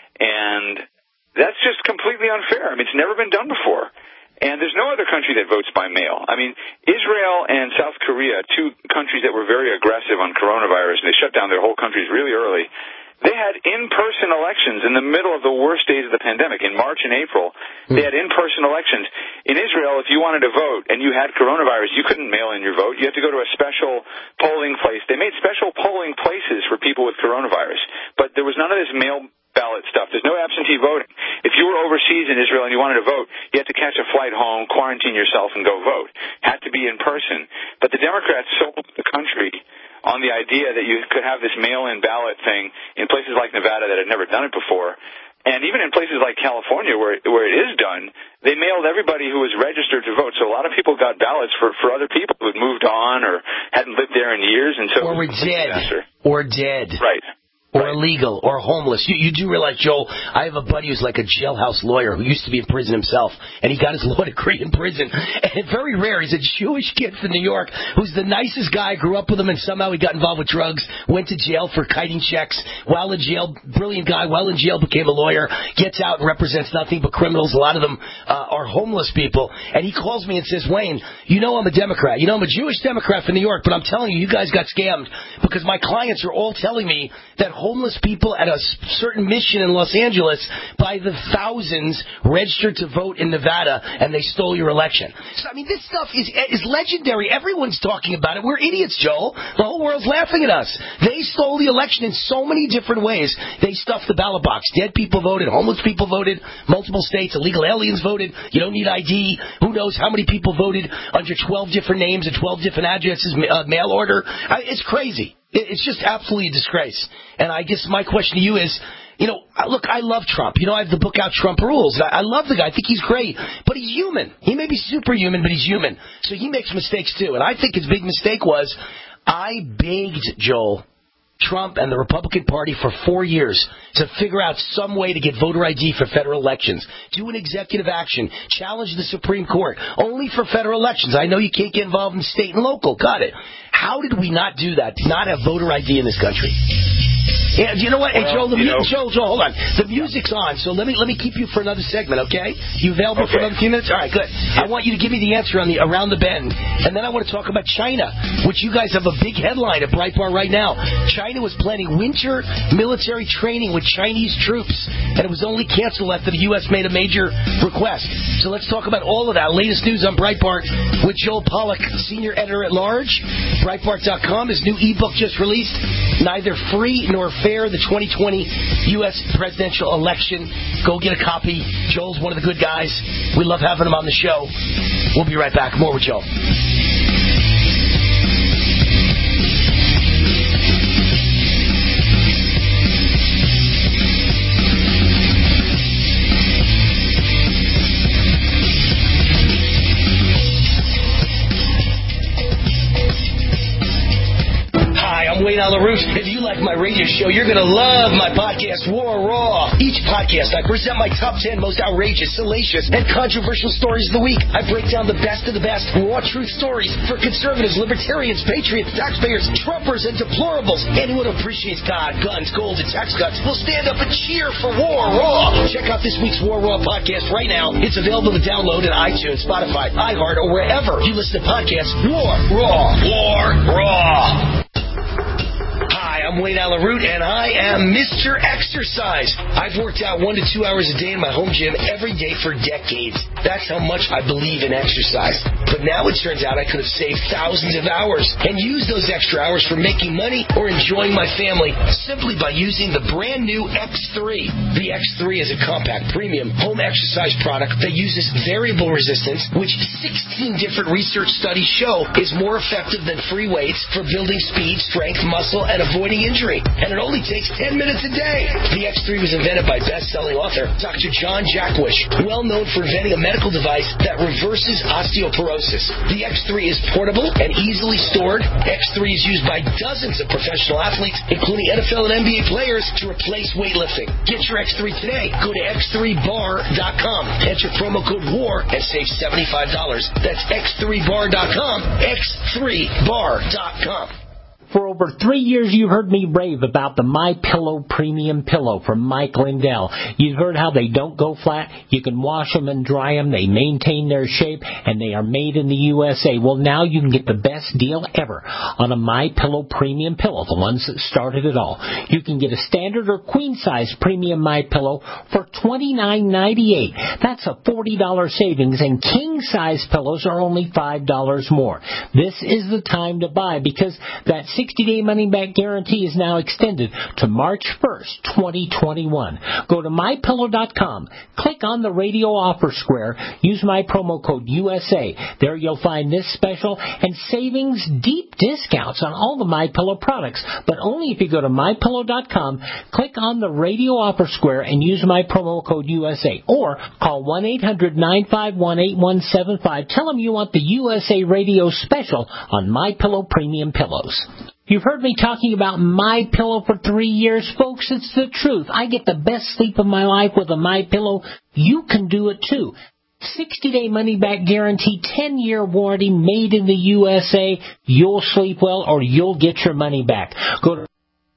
and that's just completely unfair. I mean, it's never been done before. And there's no other country that votes by mail. I mean, Israel and South Korea, two countries that were very aggressive on coronavirus, and they shut down their whole countries really early. They had in-person elections in the middle of the worst days of the pandemic. In March and April, they had in-person elections. In Israel, if you wanted to vote and you had coronavirus, you couldn't mail in your vote. You had to go to a special polling place. They made special polling places for people with coronavirus. But there was none of this mail ballot stuff. There's no absentee voting. If you were overseas in Israel and you wanted to vote, you had to catch a flight home, quarantine yourself, and go vote. Had to be in person. But the Democrats sold the country on the idea that you could have this mail-in ballot thing in places like Nevada that had never done it before. And even in places like California where where it is done, they mailed everybody who was registered to vote. So a lot of people got ballots for, for other people who had moved on or hadn't lived there in years. And so or were dead. Or dead. Right. Or right. illegal, or homeless. You, you do realize, Joel, I have a buddy who's like a jailhouse lawyer who used to be in prison himself, and he got his law degree in prison. And very rare, he's a Jewish kid from New York who's the nicest guy, grew up with him, and somehow he got involved with drugs, went to jail for kiting checks. While in jail, brilliant guy, while in jail became a lawyer, gets out and represents nothing but criminals. A lot of them uh, are homeless people. And he calls me and says, Wayne, you know I'm a Democrat. You know I'm a Jewish Democrat from New York, but I'm telling you, you guys got scammed because my clients are all telling me that homeless people at a certain mission in Los Angeles by the thousands registered to vote in Nevada, and they stole your election. So, I mean, this stuff is is legendary. Everyone's talking about it. We're idiots, Joel. The whole world's laughing at us. They stole the election in so many different ways. They stuffed the ballot box. Dead people voted. Homeless people voted. Multiple states. Illegal aliens voted. You don't need I D. Who knows how many people voted under twelve different names and twelve different addresses, uh, mail order. I, it's crazy. It, it's just absolutely a disgrace. And I guess my question to you is, you know, look, I love Trump. You know, I have the book out, Trump Rules. I, I love the guy. I think he's great. But he's human. He may be superhuman, but he's human. So he makes mistakes, too. And I think his big mistake was, I begged Joel Trump and the Republican Party for four years to figure out some way to get voter I D for federal elections. Do an executive action. Challenge the Supreme Court. Only for federal elections. I know you can't get involved in state and local. Got it. How did we not do that? Not have voter I D in this country? Yeah, you know what? Hey, Joel, the mu- Joel, Joel, hold on. The music's on, so let me let me keep you for another segment, okay? You available okay. for another few minutes? All right, good. I want you to give me the answer on the Around the Bend, and then I want to talk about China, which you guys have a big headline at Breitbart right now. China was planning winter military training with Chinese troops, and it was only canceled after the U S made a major request. So let's talk about all of that. Latest news on Breitbart with Joel Pollack, senior editor at large. Breitbart dot com. His new ebook just released, Neither Free Nor Fair, the twenty twenty U S presidential election. Go get a copy. Joel's one of the good guys. We love having him on the show. We'll be right back. More with Joel. Wayne Allyn Root. If you like my radio show, you're going to love my podcast, War Raw. Each podcast, I present my top ten most outrageous, salacious, and controversial stories of the week. I break down the best of the best raw truth stories for conservatives, libertarians, patriots, taxpayers, Trumpers, and deplorables. Anyone who appreciates God, guns, gold, and tax cuts will stand up and cheer for War Raw. Check out this week's War Raw podcast right now. It's available to download at iTunes, Spotify, iHeart, or wherever you listen to podcasts. War Raw. War Raw. Hi, I'm Wayne Allyn Root, and I am Mister Exercise. I've worked out one to two hours a day in my home gym every day for decades. That's how much I believe in exercise. But now it turns out I could have saved thousands of hours and used those extra hours for making money or enjoying my family simply by using the brand new X three. The X three is a compact, premium home exercise product that uses variable resistance, which sixteen different research studies show is more effective than free weights for building speed, strength, muscle, and avoiding injury. And it only takes ten minutes a day. The X three was invented by best-selling author Doctor John Jackwish, well known for inventing a medical device that reverses osteoporosis. The X three is portable and easily stored. X three is used by dozens of professional athletes, including N F L and N B A players, to replace weightlifting. Get your X three today. Go to x three bar dot com. Enter promo code WAR and save seventy-five dollars. That's x three bar dot com. x three bar dot com. For over three years, you've heard me rave about the MyPillow Premium Pillow from Mike Lindell. You've heard how they don't go flat. You can wash them and dry them. They maintain their shape, and they are made in the U S A. Well, now you can get the best deal ever on a MyPillow Premium Pillow, the ones that started it all. You can get a standard or queen-size premium MyPillow for twenty-nine ninety-eight. That's a forty dollars savings, and king-size pillows are only five dollars more. This is the time to buy because that sixty-day money-back guarantee is now extended to March first, twenty twenty-one. Go to my pillow dot com, click on the radio offer square, use my promo code U S A. There you'll find this special and savings deep discounts on all the MyPillow products, but only if you go to my pillow dot com, click on the radio offer square and use my promo code U S A, or call one eight hundred nine five one eight one seven five. Tell them you want the U S A radio special on MyPillow Premium Pillows. You've heard me talking about MyPillow for three years, folks. It's the truth. I get the best sleep of my life with a MyPillow. You can do it too. sixty-day money-back guarantee, ten-year warranty, made in the U S A. You'll sleep well or you'll get your money back. Go to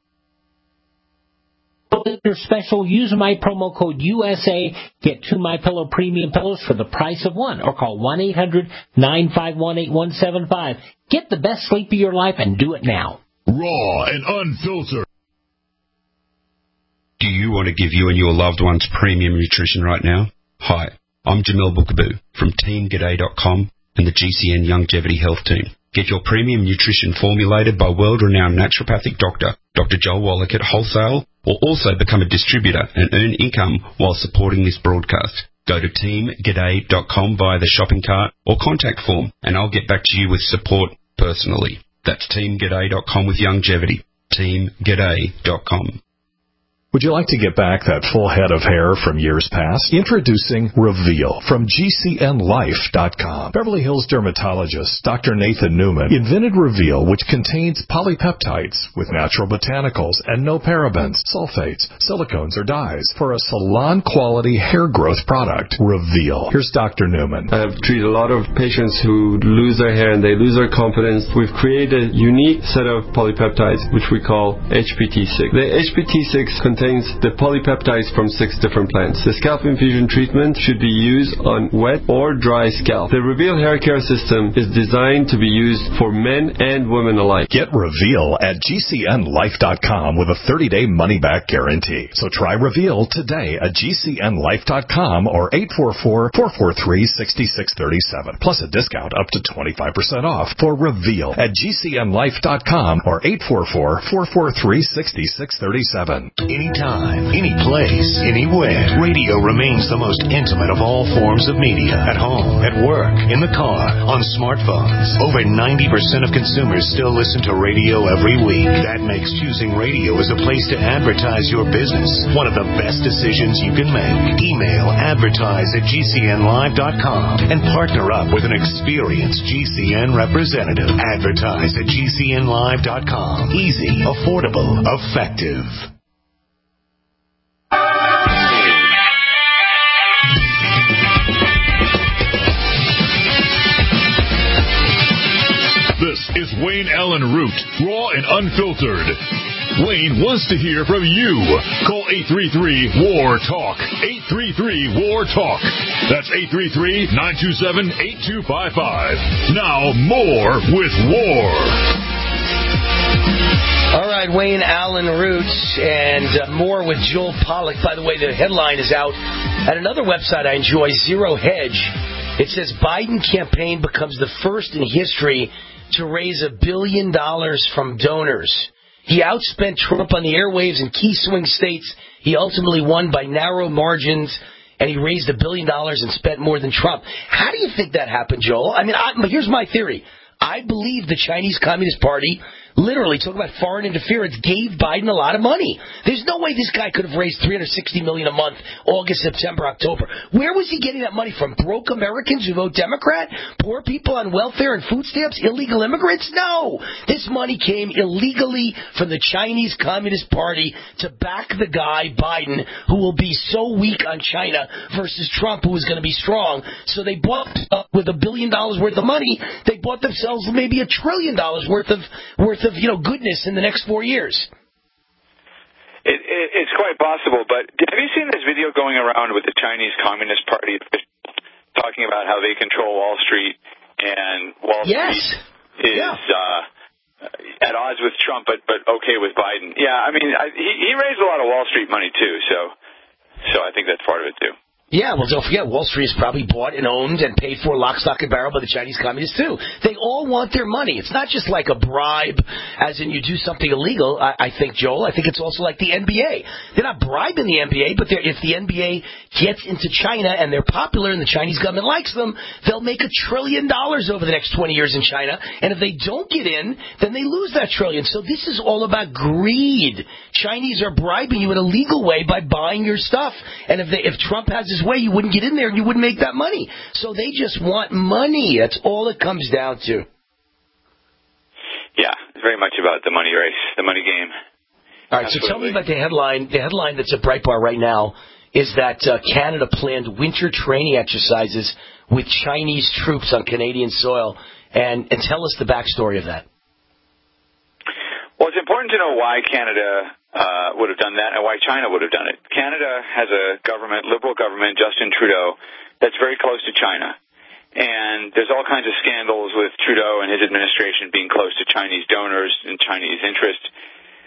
your special, use my promo code U S A, get two MyPillow Premium Pillows for the price of one, or call one eight hundred nine five one eight one seven five. Get the best sleep of your life and do it now. Raw and unfiltered. Do you want to give you and your loved ones premium nutrition right now? Hi, I'm Jamil Bookaboo from Team G'day dot com and the G C N Longevity Health Team. Get your premium nutrition formulated by world-renowned naturopathic doctor, Doctor Joel Wallach at Wholesale, or also become a distributor and earn income while supporting this broadcast. Go to Team G'day dot com via the shopping cart or contact form, and I'll get back to you with support personally. That's Team G'day dot com with longevity. Team G'day dot com. Would you like to get back that full head of hair from years past? Introducing Reveal from G C N Life dot com. Beverly Hills dermatologist Doctor Nathan Newman invented Reveal, which contains polypeptides with natural botanicals and no parabens, sulfates, silicones, or dyes for a salon-quality hair growth product. Reveal. Here's Doctor Newman. I've treated a lot of patients who lose their hair and they lose their confidence. We've created a unique set of polypeptides, which we call H P T six. The H P T six contains the polypeptides from six different plants. The scalp infusion treatment should be used on wet or dry scalp. The Reveal hair care system is designed to be used for men and women alike. Get Reveal at G C N Life dot com with a thirty-day money-back guarantee. So try Reveal today at G C N Life dot com or eight four four, four four three, six six three seven. Plus a discount up to twenty-five percent off for Reveal at G C N Life dot com or eight four four, four four three, six six three seven. Anytime, any place, anywhere. Radio remains the most intimate of all forms of media. At home, at work, in the car, on smartphones. Over ninety percent of consumers still listen to radio every week. That makes choosing radio as a place to advertise your business one of the best decisions you can make. Email advertise at G C N Live dot com and partner up with an experienced G C N representative. Advertise at G C N Live dot com. Easy, affordable, effective. This is Wayne Allen Root, raw and unfiltered. Wayne wants to hear from you. Call eight three three, W A R, TALK. eight three three, W A R, TALK. That's eight three three, nine two seven, eight two five five. Now, more with W A R. All right, Wayne Allen Roots and uh, more with Joel Pollack. By the way, the headline is out at another website I enjoy, Zero Hedge. It says Biden campaign becomes the first in history to raise a billion dollars from donors. He outspent Trump on the airwaves in key swing states. He ultimately won by narrow margins, and he raised a billion dollars and spent more than Trump. How do you think that happened, Joel? I mean, I, here's my theory. I believe the Chinese Communist Party, literally, talk about foreign interference, gave Biden a lot of money. There's no way this guy could have raised three hundred sixty million dollars a month, August, September, October. Where was he getting that money from? Broke Americans who vote Democrat? Poor people on welfare and food stamps? Illegal immigrants? No! This money came illegally from the Chinese Communist Party to back the guy, Biden, who will be so weak on China versus Trump, who is going to be strong. So they bought, uh, with a billion dollars worth of money, they bought themselves maybe a trillion dollars worth of worth of you know goodness in the next four years. It, it, it's quite possible, but have you seen this video going around with the Chinese Communist Party talking about how they control Wall Street and Wall yes. Street is yeah. uh, at odds with Trump, but but okay with Biden? Yeah, I mean, I, he, he raised a lot of Wall Street money too, so so I think that's part of it too. Yeah, well, don't forget, Wall Street is probably bought and owned and paid for lock, stock, and barrel by the Chinese communists, too. They all want their money. It's not just like a bribe, as in you do something illegal, I, I think, Joel. I think it's also like the N B A. They're not bribing the N B A, but if the N B A gets into China and they're popular and the Chinese government likes them, they'll make a trillion dollars over the next twenty years in China. And if they don't get in, then they lose that trillion. So this is all about greed. Chinese are bribing you in a legal way by buying your stuff. And if they, if Trump has his way, you wouldn't get in there and you wouldn't make that money. So they just want money. That's all it comes down to. Yeah, it's very much about the money race, the money game. All right, Absolutely. So tell me about the headline. The headline that's at Breitbart right now is that uh, Canada planned winter training exercises with Chinese troops on Canadian soil. And, and tell us the backstory of that. Well, it's important to know why Canada uh, would have done that and why China would have done it. Canada has a government, liberal government, Justin Trudeau, that's very close to China. And there's all kinds of scandals with Trudeau and his administration being close to Chinese donors and Chinese interests.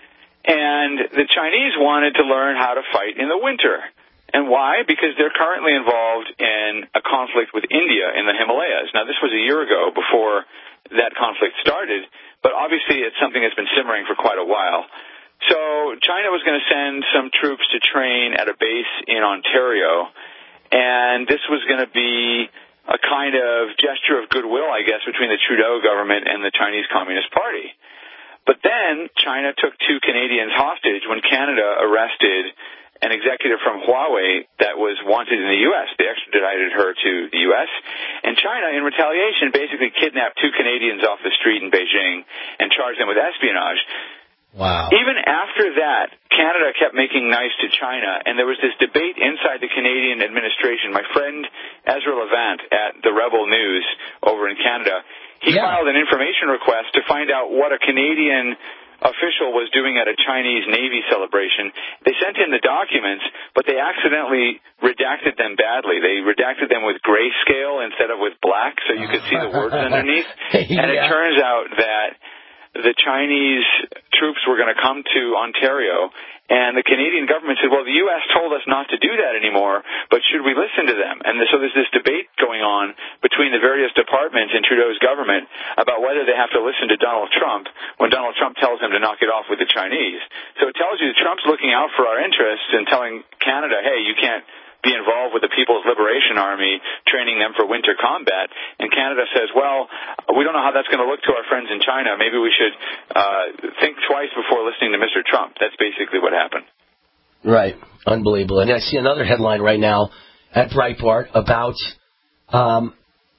And the Chinese wanted to learn how to fight in the winter. And why? Because they're currently involved in a conflict with India in the Himalayas. Now, this was a year ago before that conflict started, but obviously it's something that's been simmering for quite a while. So China was going to send some troops to train at a base in Ontario, and this was going to be a kind of gesture of goodwill, I guess, between the Trudeau government and the Chinese Communist Party. But then China took two Canadians hostage when Canada arrested an executive from Huawei that was wanted in the U S. They extradited her to the U S. And China, in retaliation, basically kidnapped two Canadians off the street in Beijing and charged them with espionage. Wow. Even after that, Canada kept making nice to China, and there was this debate inside the Canadian administration. My friend Ezra Levant at the Rebel News over in Canada, he yeah. filed an information request to find out what a Canadian official was doing at a Chinese Navy celebration. They sent in the documents, but they accidentally redacted them badly. They redacted them with grayscale instead of with black, so you could see the words underneath. yeah. And it turns out that the Chinese troops were going to come to Ontario, and the Canadian government said, well, the U S told us not to do that anymore, but should we listen to them? And so there's this debate going on between the various departments in Trudeau's government about whether they have to listen to Donald Trump when Donald Trump tells them to knock it off with the Chinese. So it tells you that Trump's looking out for our interests and telling Canada, hey, you can't be involved with the People's Liberation Army, training them for winter combat. And Canada says, well, we don't know how that's going to look to our friends in China. Maybe we should uh, think twice before listening to Mister Trump. That's basically what happened. Right. Unbelievable. And I see another headline right now at Breitbart about um,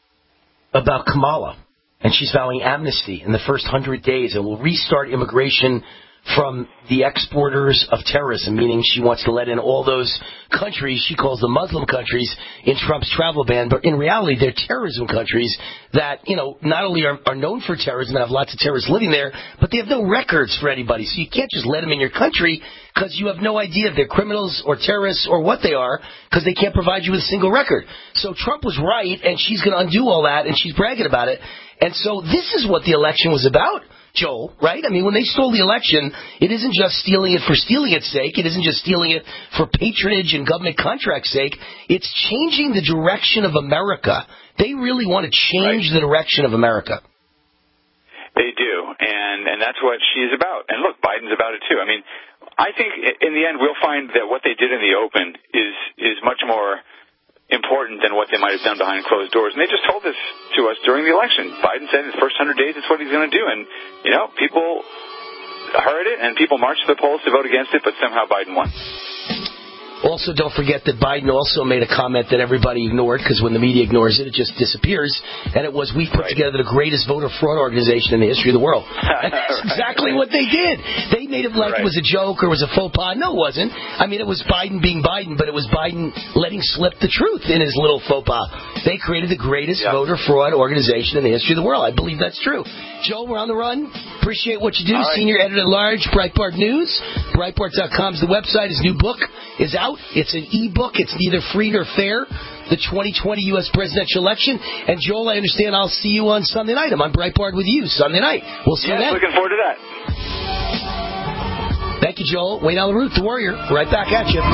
about Kamala. And she's vowing amnesty in the first hundred days and will restart immigration from the exporters of terrorism, meaning she wants to let in all those countries she calls the Muslim countries in Trump's travel ban, but in reality they're terrorism countries that, you know, not only are, are known for terrorism and have lots of terrorists living there, but they have no records for anybody. So you can't just let them in your country because you have no idea if they're criminals or terrorists or what they are because they can't provide you with a single record. So Trump was right, and she's going to undo all that, and she's bragging about it. And so this is what the election was about, Joel, right? I mean, when they stole the election, it isn't just stealing it for stealing its sake. It isn't just stealing it for patronage and government contract's sake. It's changing the direction of America. They really want to change right. the direction of America. They do, and, and that's what she's about. And look, Biden's about it too. I mean, I think in the end we'll find that what they did in the open is is much more important than what they might have done behind closed doors. And they just told this to us during the election. Biden said in the first hundred days it's what he's going to do. And, you know, people heard it and people marched to the polls to vote against it, but somehow Biden won. Also, don't forget that Biden also made a comment that everybody ignored, because when the media ignores it, it just disappears. And it was, we put right. together the greatest voter fraud organization in the history of the world. And that's exactly right. what they did. They made it like right. it was a joke or it was a faux pas. No, it wasn't. I mean, it was Biden being Biden, but it was Biden letting slip the truth in his little faux pas. They created the greatest yep. voter fraud organization in the history of the world. I believe that's true. Joel, we're on the run. Appreciate what you do. Right. Senior editor-at-large, Breitbart News. Breitbart dot com is the website. His new book is out. It's an e-book. It's neither free nor fair. The twenty twenty U S presidential election. And, Joel, I understand I'll see you on Sunday night. I'm on Breitbart with you Sunday night. We'll see yes, you then. Looking forward to that. Thank you, Joel. Wayne Allyn Root, the Warrior. Right back at you.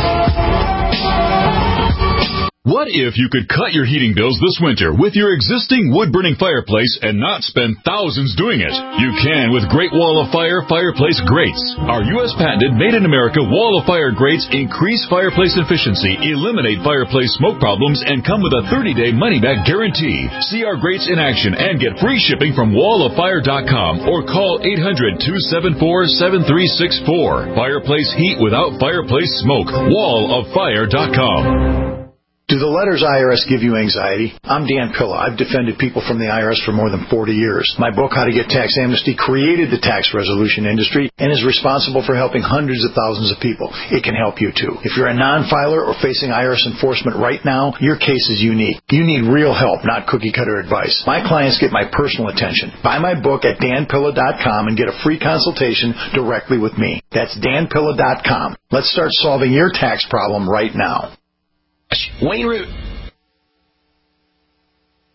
What if you could cut your heating bills this winter with your existing wood-burning fireplace and not spend thousands doing it? You can with Great Wall of Fire fireplace grates. Our U S patented made-in-America Wall of Fire grates increase fireplace efficiency, eliminate fireplace smoke problems, and come with a thirty-day money-back guarantee. See our grates in action and get free shipping from wall of fire dot com or call eight hundred, two seven four, seven three six four. Fireplace heat without fireplace smoke. wall of fire dot com. Do the letters I R S give you anxiety? I'm Dan Pilla. I've defended people from the I R S for more than forty years. My book, How to Get Tax Amnesty, created the tax resolution industry and is responsible for helping hundreds of thousands of people. It can help you, too. If you're a non-filer or facing I R S enforcement right now, your case is unique. You need real help, not cookie-cutter advice. My clients get my personal attention. Buy my book at dan pilla dot com and get a free consultation directly with me. That's dan pilla dot com. Let's start solving your tax problem right now. Wayne Root.